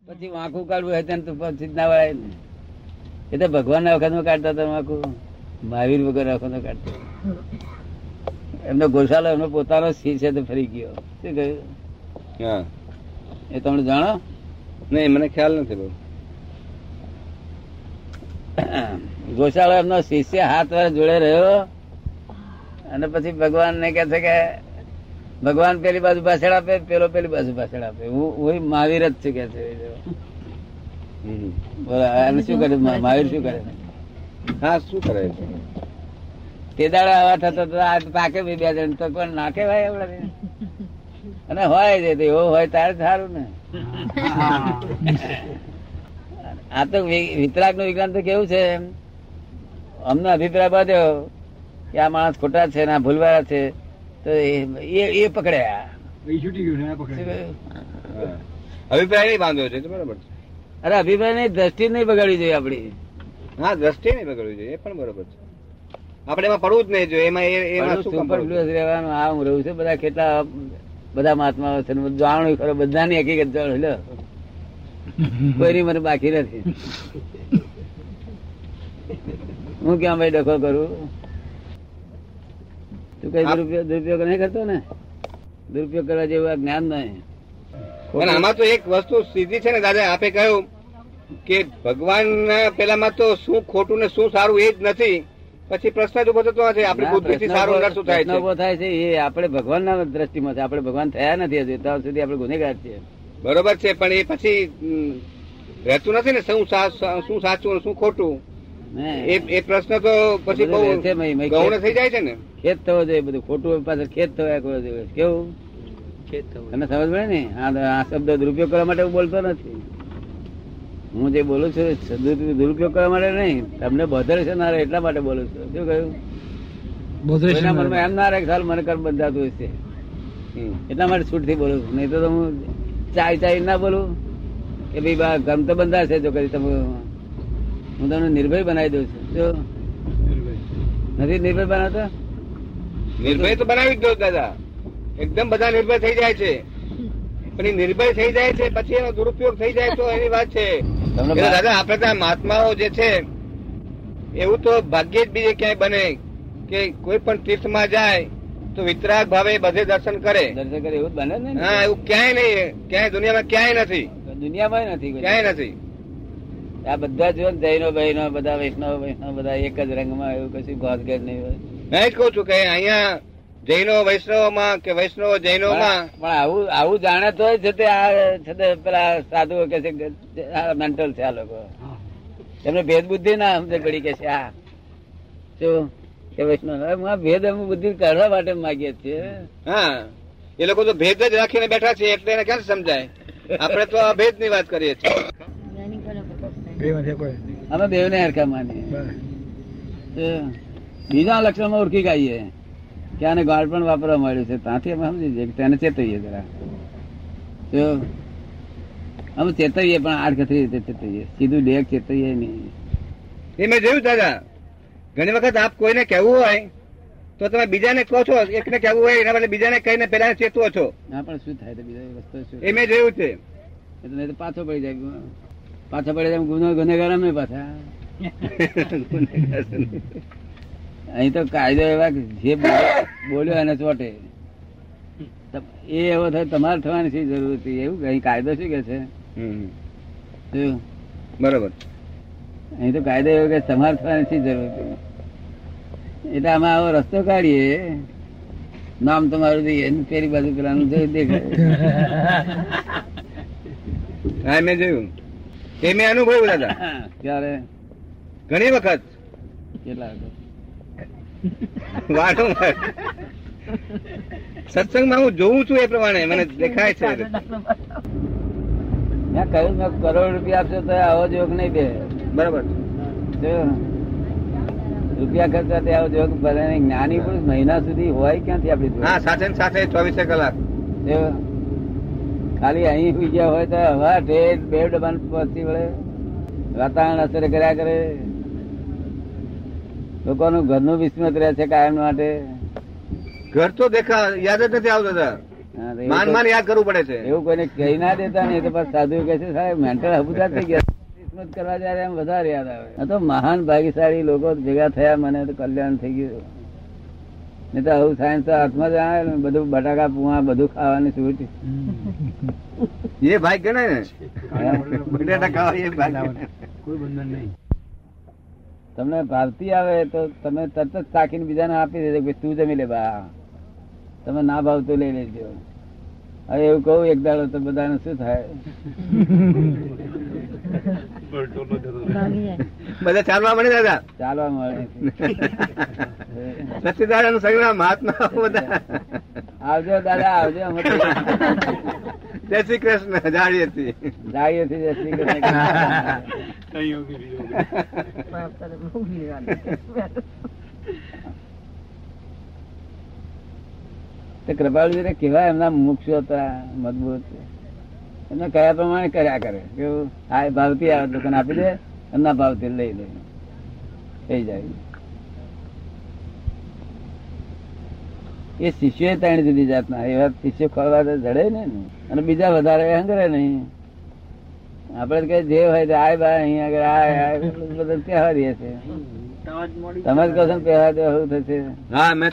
પછી વાંકું કાઢવું હોય તો પછી ના વળાય ને. એ તો ભગવાન ના વખત માં કાઢતા હતા વાંકું, મહાવીર વગર વખત માં કાઢતા. એમનો ગોશાલો એમનો પોતાનો સિંહ છે તો ફરી ગયો. શું કહ્યું? હા, એ તમે જાણો? નહીં, મને ખ્યાલ નથી બહુ. ગોશાળો એમનો શિષ્ય 7 વર્ષ જોડે રહ્યો અને પછી ભગવાન ને કે છે કે ભગવાન પેલી બાજુ પાછળ આપે, પેલો પેલી બાજુ પાછળ આપે. હું મહાવીર જ છું કે છે. બોલો શું કરે મહાવીર? શું કરે? હા, શું કરે? તે દાડા આવા થતો તાકે બે જણ તો પણ નાખે ભાઈ એવડે. અને હોય છે એવો હોય તારે સારું ને. આ તો વિતરાગ નું વિજ્ઞાન તો કેવું છે, અમને અભિપ્રાય બાંધ્યો કે આ માણસ ખોટા છે ને આ ભૂલવાળા છે તો એ પકડ્યા. અભિપ્રાય નહીં બાંધ્યો છે બરોબર. અરે અભિપ્રાય ની દ્રષ્ટિ નહીં બગાડવી જોઈએ આપડી. હા, દ્રષ્ટિ નહીં બગાડવી જોઈએ, એ પણ બરોબર છે. આપડે એમાં પડવું જ નહીં જોઈએ. એમાં સુપર ફ્લુઅસ રહેવાનું. આ હું રહું છું, બધા કેટલા બધા મહાત્માઓ છે, જાણવું ખરો, બધાની હકીકત જાણો. કોઈની મને બાકી નથી. હું ક્યાં ભાઈ ડખો કરું? તું કઈ દુરુપયોગ નહીં કરતો ને? દુરુપયોગ કરવા જેવું જ્ઞાન નહીં. આમાં તો એક વસ્તુ સીધી છે ને દાદા, આપે કહ્યું કે ભગવાન પેલામાં તો શું ખોટું ને શું સારું એ જ નથી. પછી પ્રશ્ન જ ઉભો થતો નથી આપણી બુદ્ધિથી સારું શું થાય છે. ઉભો થાય છે એ આપણે ભગવાન ના દ્રષ્ટિમાં છે. આપણે ભગવાન થયા નથી હજુ, ત્યાં સુધી આપણે ગુનેગાર છીએ. બરોબર છે, પણ એ પછી રહેતું નથી ને શું સાચું શું ખોટું. એ પ્રશ્ન તો પછી ગૌણ થઈ જાય છે ને. ખેદ થવો જોઈએ બધું. ખોટું પાછળ ખેદ થવા કરવો જોઈએ. કેવું ખેદ થવું? તને સમજ પડે ને? આ શબ્દ દુરુપયોગ કરવા માટે હું બોલતો નથી. હું જે બોલું છું દુરુપયોગ કરવા માટે નહીં, તમને બોધર છે ના રહે એટલા માટે બોલું છું. શું કહ્યું? મનમાં એમ ના રહે સાલ મને કર્મ બંધાતું હશે એટલા માટે છૂટ થી બોલું છું. નહીં તો હું ચાઈ ના બોલું કે ભાઈ કર્મ તો બંધાશે. જો કરી તમે હું તમને નિર્ભય બનાવી દઉં છું. જો નથી નિર્ભય બનાવતો? નિર્ભય તો બનાવી જ દો દાદા. એકદમ બધા નિર્ભય થઈ જાય છે, પણ એ નિર્ભય થઈ જાય છે પછી એનો દુરુપયોગ થઈ જાય તો એની વાત છે. દાદા આપડે ત્યાં મહાત્માઓ જે છે એવું તો ભાગ્યે જ બીજે ક્યાંય બને કે કોઈ પણ તીર્થમાં જાય તો વિતરાગ ભાવે બધે દર્શન કરે. એવું બને ને? હા, એવું ક્યાંય નહીં, ક્યાંય દુનિયામાં ક્યાંય નથી. દુનિયામાં નથી, ક્યાંય નથી. આ બધા જો જૈનો બહેનો બધા વૈષ્ણવ બધા એક જ રંગમાં, એવું કશું ગોતગેર નહીં હોય. મેં જ કઉ છું કે અહીંયા જૈનો વૈષ્ણવમાં કે વૈષ્ણવ જૈનોમાં પણ આવું જાણે તો છે તે પેલા સાધુઓ કે છે મેન્ટલ છે આ લોકો. એમને ભેદ બુદ્ધિ ના સમજ પડી કે છે આ શું કે વૈષ્ણવ ભેદ અમે બુદ્ધિ કાઢવા માટે માગીએ છીએ. હા, એ લોકો તો ભેદ જ રાખીને બેઠા છે એટલે એને ક્યાં સમજાય. આપણે તો આ ભેદ ની વાત કરીએ છીએ. અમે બેવ ને હરખા માનીએ. બીજા લક્ષણમાં ઓળખી કાઢીએ કે આને ગાળ પણ વાપરવા મળ્યું છે, ત્યાંથી અમે સમજી જઈએ તેને ચેતવીએ જરા. તો અમે ચેતવીએ પણ આડકતરી રીતે ચેતવીએ, સીધું ડેક ચેતવીએ નહીં. એ મેં જોયું દાદા, ઘણી વખત આપ કોઈને કહેવું હોય તો તમે બીજાને કહો છો, એકને કહેવું હોય એના બદલે બીજાને કહીને પેલા ચેતવો છો. હા, પણ શું થાય બીજા વસ્તુ શું એ મેં જોયું છે. એટલે તો પાછો પડી જાય, ગુનેગાર અમે પાછા. અહીં તો કાયદો એવા જે બોલ્યો એને ચોટે એ એવો થાય. તમારે થવાની શી જરૂર હતી? એવું અહીં કાયદો શું કે છે? બરોબર. અહીં તો કાયદો એવો કે તમારે થવાની શી જરૂર હતી? એટલે આમાં આવો રસ્તો કાઢીએ, નામ તમારું દઈએ, પેલી બાજુ પેલાનું દેખાય. હા, મેં જોયું. એ મેં અનુભવ્યું દાદા. ક્યારે? ઘણી વખત. કેટલા વખત? વારંવાર સત્સંગમાં હું જોઉં છું એ પ્રમાણે મને દેખાય છે. મેં કહ્યું મેં કરોડ રૂપિયા આપશો તો આવો જોગ નહીં દે. બરાબર. રૂપિયા ખર્ચા આવો જોગ ભલે જ્ઞાની પુરુષ મહિના સુધી હોય ક્યાંથી આપડી? હા, સાથે સાથે 24 કલાક. ખાલી અહીં સુઈ ગયા હોય તો હવા ઠેઠ બે ડબ્બા પહોંચી વળે, વાતાવરણ અસર કર્યા કરે, લોકોનું ઘરનું વિસ્મૃત રહે છે કાયમ માટે. ઘર તો દેખા યાદ જ નથી આવતા. માન યાદ કરવું પડે છે. એવું કોઈને કહી ના દેતા નહીં તો પછી સાધુ કહે છે સાહેબ મેન્ટલ હબુદા થઈ ગયા કરવા જયારે એમ વધારે યાદ આવે. આ તો મહાન ભાગ્યશાળી લોકો ભેગા થયા, મને તો કલ્યાણ થઈ ગયું. નહીં તો આવું સાયન્સ તો હાથમાં જ આવે, બધું બટાકા પુઆ બધું ખાવાની છૂટ. એ ભાઈ ગણાય ને, બટાટા ખાવા એ ભાઈ, કોઈ બંધન નહીં. તમને ભાવતી આવે તો તમે તરત જ ચાખીને બીજાને આપી દેજો કે તું જમી લે બા, તમે ના ભાવતું લઈ લેજો. હવે એવું કહું એક દાડો તો બધાને શું થાય, બધા ચાલવા મળે દાદા, ચાલવા મળે. સત્યનારાયણ નું સંગ્રામ મહાત્મા બધા આવજો દાદા આવજો. જય શ્રી કૃષ્ણ. જાડીએથી જય શ્રી કૃષ્ણ. કૃપાળુજી કેવા એમના મુક્ષો હતા, મજબૂત. એમને કયા પ્રમાણે કર્યા કરે. કેવું આ ભાવથી આવે દુકાન આપી દે, એમના ભાવથી લઈ લે, થઈ જાય. એ શિષ્યો 3 જુદી જાતના, એવા શિષ્યો ખોલવા તો જડે ને, અને બીજા વધારે હંગરે નહીં. આપડે કઈ જે હોય તો આય બા અહીંયા આગળ બધા પહેવા દે છે. તમે જ કહો છો પહેવા દે શું થશે? હા મેં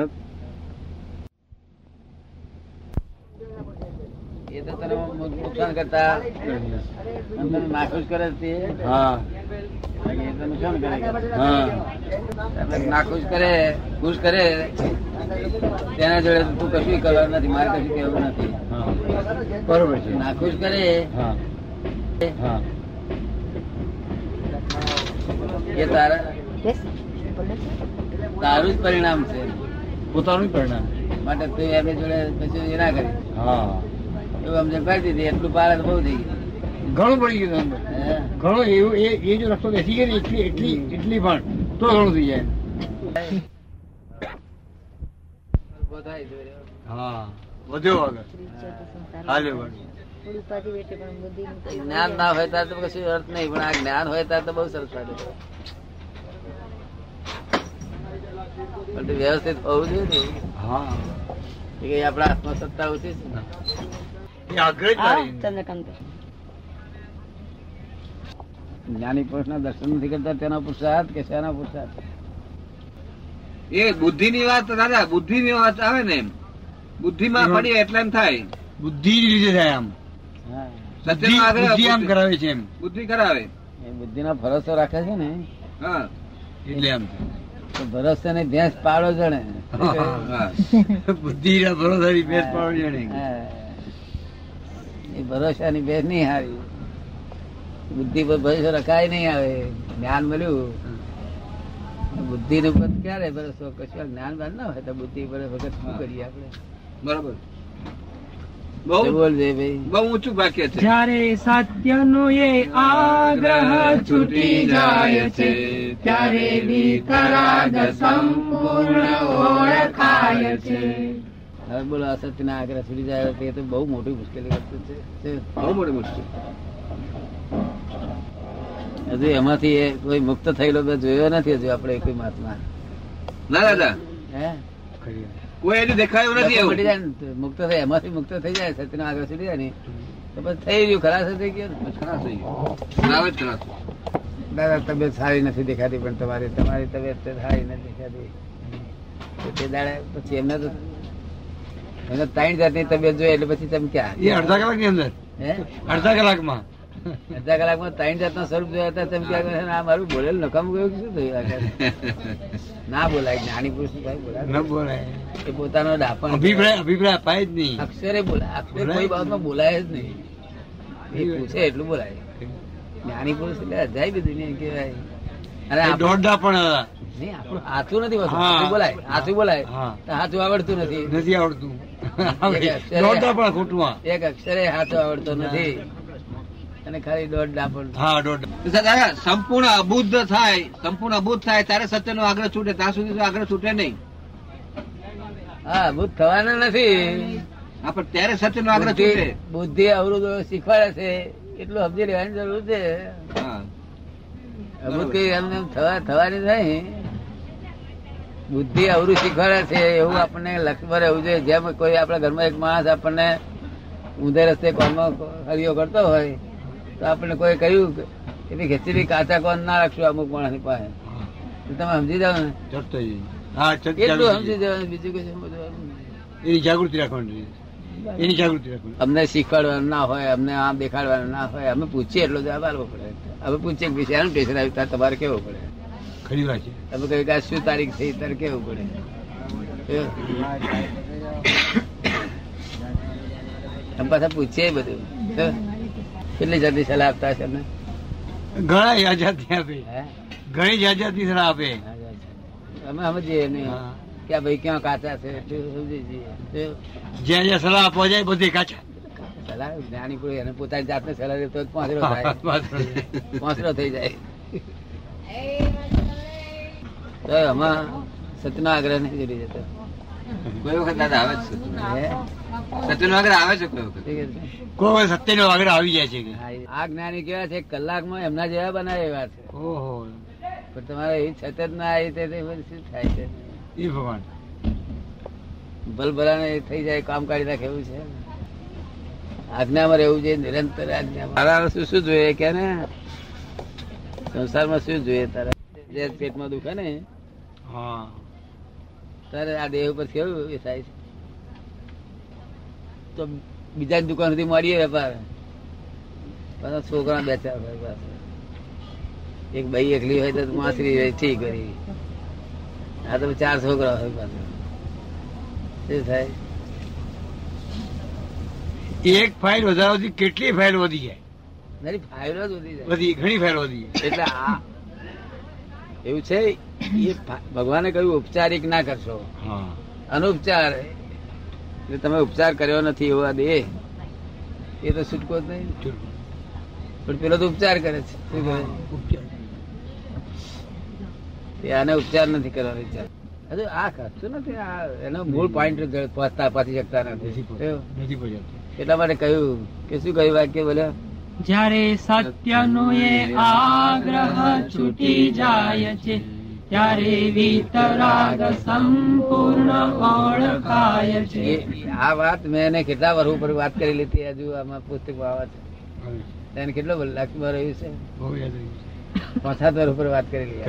એ તો તને નુકસાન કરતા નાખુશ કરે છે. હા એ તો નુકસાન કરે. નાખુશ કરે, ખુશ કરે, તેના જોડે તું કશું કરવા નથી, મારે કશું કહેવું નથી. બરોબર છે. નાખુશ કરે એ તારું જ પરિણામ છે, પોતાનું પરિણામ માટે તું એમની જોડે પછી એ ના કરી. હા એવું સમજણ કરી દીધી, એટલું પાર બહુ થઈ ગયું. ઘણું પડી ગયું. ઘણું એવું એ જો રસ્તો બેસી ગયો એટલી પણ તો ઘણું થઈ જાય. હા વધ્યો આગળ. જ્ઞાન ના હોય ત્યારે તો કશું અર્થ નહીં, પણ આ જ્ઞાન હોય ત્યારે તો બહુ સરસ લાગે. પણ વ્યવસ્થિત હોવું જોઈએ ને. હા આપડા હાથમાં સત્તા ઓછી છે. જ્ઞાની પુરુષ ના દર્શન નથી કરતા તેના પુરુષાર્થ કે શેના પુરુષાર્થ? એ બુદ્ધિ ની વાત દાદા, બુદ્ધિ ની વાત આવે ને, બુદ્ધિ માં પડી એટલે એમ થાય, બુદ્ધિ લીધે થાય. આમ બુદ્ધિ આમ કરાવે છે, એમ બુદ્ધિ કરાવે. એ બુદ્ધિ ના ભરોસો રાખે છે ને, હા એટલે આમ ભરોસે ને ભેંસ પાડો જણે. બુદ્ધિ ના ભરોસા ની ભેંસ પાડો જણે. એ ભરોસા ની ભેંસ નહીં હારી. બુદ્ધિ પર ભરોસો રખાય નહીં. આવે જ્ઞાન મળ્યું, બુદ્ધિ નો પદ ક્યારે ભરોસો? કશું જ્ઞાન બાદ ના હોય તો બુદ્ધિ પર વખત શું કરીએ આપણે? બરોબર. બોલ દે ભાઈ, બહુ ઊંચું વાક્ય છે. જ્યારે સત્યનો એ આગ્રહ છૂટી જાય છે, ત્યારે વિતરાગ સંપૂર્ણ ઓળખાય છે. હવે બોલો, અસત્ય ના આગ્રહ છૂટી જાય તે તો બહુ મોટી મુશ્કેલી વસ્તુ છે. બહુ મોટી મુશ્કેલ. હજુ એમાંથી કોઈ મુક્ત થયેલો જોયો નથી હજુ આપણે કોઈ મહાત્મા. ના દાદા, હે કોઈ હજુ દેખાયું નથી. મુક્ત થાય, એમાંથી મુક્ત થઈ જાય, સત્યનો આગ્રહ છૂટી જાય ને તો પછી થઈ ગયું, ખરાશ થઈ ગયો. ખરાબ થઈ ગયું. દાદા તબિયત સારી નથી દેખાતી, પણ તમારી તબિયત સારી નથી દેખાતી. તે દાડે પછી એમને તો 3 જાતની તબિયત જોઈએ એટલે પછી તમે ક્યાં? એ અડધા કલાક ની અંદર, અડધા કલાકમાં 3 જાતના સ્વરૂપ જોયા હતા. તેમ ક્યાં આ મારું બોલેલ નકામ ગયું શું થયું? ના બોલાય, જ્ઞાની પુરુષ બોલાય ન બોલાય. એ પોતાનો ડાપણ અભિપ્રાય અપાય જ નહીં. અક્ષરે બોલાય, અક્ષરે કોઈ બાબતમાં બોલાય જ નહીં. એ પૂછે એટલું બોલાય. જ્ઞાની પુરુષ એટલે અજાય બધી નહીં કહેવાય. અને દોડડા પણ નહીં, આપણું હાથું નથી વસ્તુ. બોલાય, હાથું બોલાય, હાથું આવડતું નથી આવડતું. એક અક્ષરે હાથું આવડતો નથી, અને ખાલી દોડડા પણ. સંપૂર્ણ અબુદ્ધ થાય ત્યારે સત્ય નો આગ્રહ છૂટે, ત્યાં સુધી આગ્રહ છૂટે નહીં. હા, બુદ્ધ થવાના નથી, પણ ત્યારે સત્ય નો આગ્રહ છૂટે. બુદ્ધિ અવરોધો શીખવાડે છે એટલું સમજી લેવાની જરૂર છે. અબુદ્ધ કઈ એમને થવાની થાય બુદ્ધિ અવરું શીખવાડે છે એવું આપણને લક્ષ્ય રહેવું જોઈએ. જેમ કોઈ આપણા ઘરમાં એક માણસ આપણને ઊંધે રસ્તે કોનમાં હરિયો કરતો હોય તો આપણે કોઈ કહ્યું કે ખેંચી કાચા કોન ના રાખશું અમુક માણસની પાસે, તમે સમજી જાવ ને, એટલું સમજી જવાનું, બીજું કશું સમજવાનું. એની જાગૃતિ રાખવાની, એની જાગૃતિ રાખવાની. અમને શીખવાડવાનું ના હોય, અમને આમ દેખાડવાનું ના હોય, અમે પૂછીએ એટલો જવાબ આપવો પડે. અમે પૂછીએ કે એનું ટેન્શન આવ્યું ત્યારે તમારે કેવું પડે. ખરી વાત છે. તમે કહ્યું કે શું તારીખ થઈ તારે કેવું પડે. અમે પાછા પૂછીએ બધું. કેટલી જલ્દી સલાહ આપતા હશે અમને? ઘણા જાતિ આપે, ઘણી જાતિ સલાહ આપે. અમે સમજીએ નહીં કે ભાઈ ક્યાં કાચા છે, સમજી જઈએ. જ્યાં જ્યાં સલાહ આપવા જાય બધે કાચા સલાહ. જ્ઞાની પુરુષ એને પોતાની જાતને સલાહ દેતો પાંચરો થાય, પાંચરો થઈ જાય. તો આમાં સત્યનો આગ્રહ નહીં જોડી જતો. કોઈ વખત દાદા આવે છે સત્યનો આગ્રહ આવે છે, કોઈ વખત કોઈ વખત સત્યનો આગ્રહ આવી જાય છે. આ જ્ઞાની કેવા છે, કલાકમાં એમના જેવા બનાવે એવા છે. ઓહો, પણ તમારે એ છત જ ના આવી તે શું થાય છે? એ ભગવાન ભલભલાને થઈ જાય, કામ કાઢી નાખે એવું છે. આજ્ઞામાં રહેવું જોઈએ, નિરંતર આજ્ઞામાં. તારા શું શું જોઈએ કે ને સંસારમાં શું જોઈએ તારા? જે પેટમાં દુખે ને હા તારે આ દેહ ઉપર કેવું એ થાય છે? તો બીજા દુકાન સુધી મળીએ વેપાર, પાછા છોકરા બે ચાર હોય, પાસે એક ભાઈ એકલી હોય તો માસરી હોય, ઠીક કરી. આ તો 4 છોકરા હોય પાછા, શું થાય? એક ફાઇલ વધારવાથી કેટલી ફાઇલ વધી જાય? મારી ફાઇલો જ વધી જાય, વધી, ઘણી ફાઇલ વધી જાય. એટલે આ એવું છે. એ ભગવાને કહ્યું ઉપચારિક ના કરશો, અનુપચાર. એટલે તમે ઉપચાર કર્યો નથી એવો આ દેહ, એ તો છૂટકો જ નહીં. પણ પેલો તો ઉપચાર કરે છે. શું કરે? આને ઉપચાર નથી કરવાનો વિચાર. હજુ આ ખર્ચું નથી, આ એનો મૂળ પોઈન્ટ પહોંચી શકતા નથી. એટલા માટે કહ્યું કે શું કહ્યું વાક્ય બોલ્યા? જ્યારે સત્યનો એ આગ્રહ છૂટી જાય છે ત્યારે વિતરાગ સંપૂર્ણ ઓળખાય છે. આ વાત મેં એને કેટલા વર્ષ ઉપર વાત કરી લીધી, હજુ આમાં પુસ્તકમાં આવે છે. એને કેટલો લખમાં રહ્યું છે? 5-7 વર્ષ ઉપર વાત કરેલી.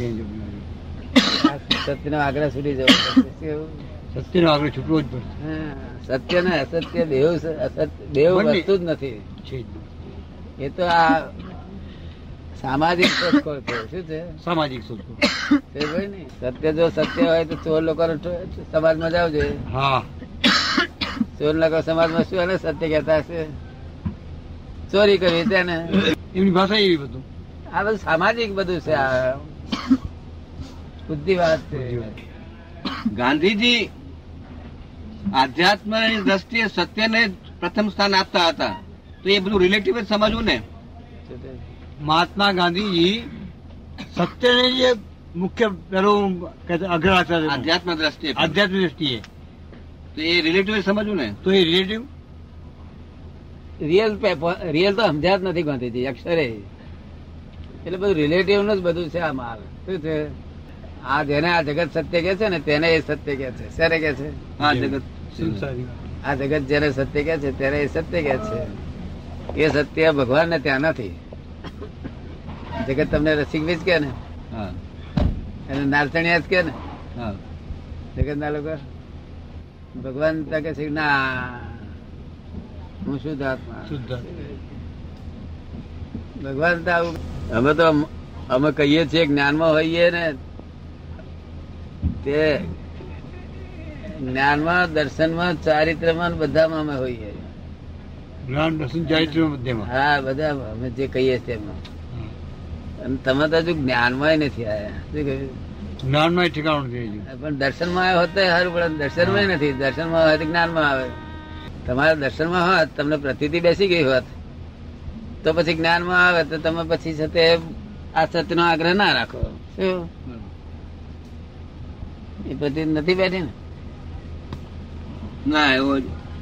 સત્યનો આગ્રહ છૂટી જવો, સત્યનો આગ્રહ છૂટવો જ પડશે. સત્ય ને અસત્ય દેવ વસ્તુ જ નથી. એ તો આ સામાજિક શોધખોળ છે. શું છે? સામાજિક શોધખોળ. સત્ય જો સત્ય હોય તો ચોર લોકો સમાજમાં જાવ જોઈએ. હા, ચોર લોકો સમાજમાં શું એને સત્ય કહેતા હશે? ચોરી કરવી તેને એમની ભાષા એવી. બધું આ બધું સામાજિક બધું છે, આ બુદ્ધિ વાત છે. ગાંધીજી આધ્યાત્મની દ્રષ્ટિએ સત્યને પ્રથમ સ્થાન આપતા હતા, તો એ બધું રિલેટિવ જ સમજવું ને. મહાત્મા ગાંધીજી સત્યને જે મુખ્ય પેલું અગ્ર આધ્યાત્મ દ્રષ્ટિએ, આધ્યાત્મિક દ્રષ્ટિએ, તો એ રિલેટિવ સમજવું ને. તો એ રિલેટિવ રિયલ તો સમજ્યા જ નથી ગાંધીજી અક્ષરે. એટલે બધું રિલેટિવ નું જ બધું છે આ માલ. શું છે? આ જેને આ જગત સત્ય કે છે ને તેને એ સત્ય કે છે. શેને કે છે? આ જગત. આ જગત જેને સત્ય કે છે તેને એ સત્ય કે છે. એ સત્ય ભગવાન ને ત્યાં નથી. જગત તમને રસિકવીજ કે ને, એને નારચણિયા જ કે ને જગત ના લોકો. ભગવાન કે છે ના હું શુદ્ધ આત્મા. ભગવાન તો આવું. અમે કહીએ છીએ જ્ઞાનમાં હોઈએ ને, તે જ્ઞાનમાં, દર્શનમાં, ચારિત્રમાં બધામાં અમે હોઈએ. જ્ઞાન, દર્શન, ચારિત્ર બધામાં. હા, બધા અમે જે કહીએ તેમાં. અને તમે તો હજુ જ્ઞાનમાં નથી આવ્યા. શું કહ્યું? જ્ઞાનમાં ઠેકાણું નથી. પણ દર્શનમાં આવ્યો હોત સારું, પણ દર્શનમાં નથી. દર્શનમાં હોય તો જ્ઞાનમાં આવે. તમારા દર્શનમાં હોત, તમને પ્રતીતિ બેસી ગઈ હોત, તો પછી જ્ઞાનમાં આવે તો તમે પછી છે તે આ સત્યનો આગ્રહ ના રાખો. શું એ પ્રતિ નથી બેઠી ને? ના, એવો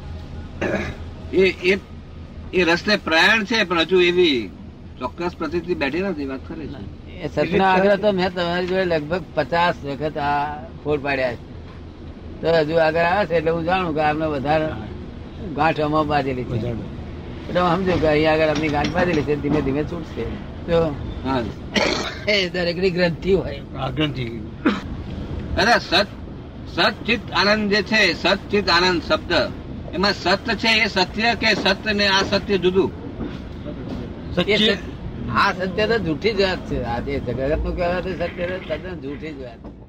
એ રસ્તે પ્રયાણ છે, પણ હજુ એવી ચોક્કસ પ્રતિતિ બેઠી નથી. વાત કરે છે. એ સત્યનો આગ્રહ તો મેં તમારી જોડે લગભગ 50 વખત આ ફોડ પાડ્યા છે. તો હજુ આગળ આવે છે એટલે હું જાણું કે આમને વધારે ગાંઠ આમાં બાંધેલી છે. એટલે હું સમજુ કે અહીંયા આગળ આપની ગાંઠ બાંધેલી છે, ધીમે ધીમે છૂટશે. તો એ દરેક ની ગ્રંથિ હોય. ગ્રંથિ સચિત આનંદ જે છે, સચિત આનંદ શબ્દ એમાં સત્ય છે એ સત્ય કે સત્ય ને આ સત્ય જુદું? આ સત્ય તો જૂઠી જ વાત છે. આ જે જગત નું કહેવાતું સત્ય તદ્દન જૂઠી જ વાત છે.